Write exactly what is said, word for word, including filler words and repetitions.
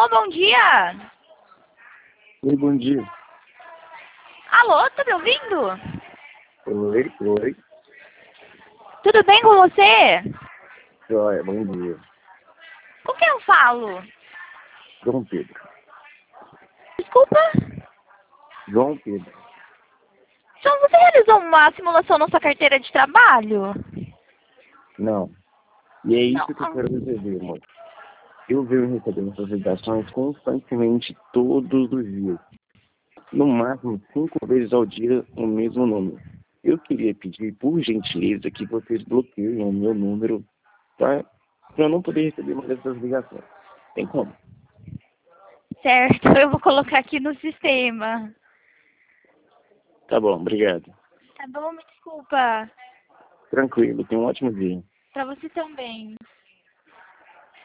Alô, bom dia. Oi, bom dia. Alô, tá me ouvindo? Oi, oi. Tudo bem com você? Joia, bom dia. Com quem eu falo? João Pedro. Desculpa? João Pedro. João, você realizou uma simulação na sua carteira de trabalho? Não. E é isso Não. que eu quero resolver, amor. Eu venho recebendo essas ligações constantemente, todos os dias. No máximo, cinco vezes ao dia, o mesmo número. Eu queria pedir, por gentileza, que vocês bloqueiem o meu número, tá? Para eu não poder receber mais essas ligações. Tem como? Certo, eu vou colocar aqui no sistema. Tá bom, obrigado. Tá bom, me desculpa. Tranquilo, tenha um ótimo dia. Pra você também.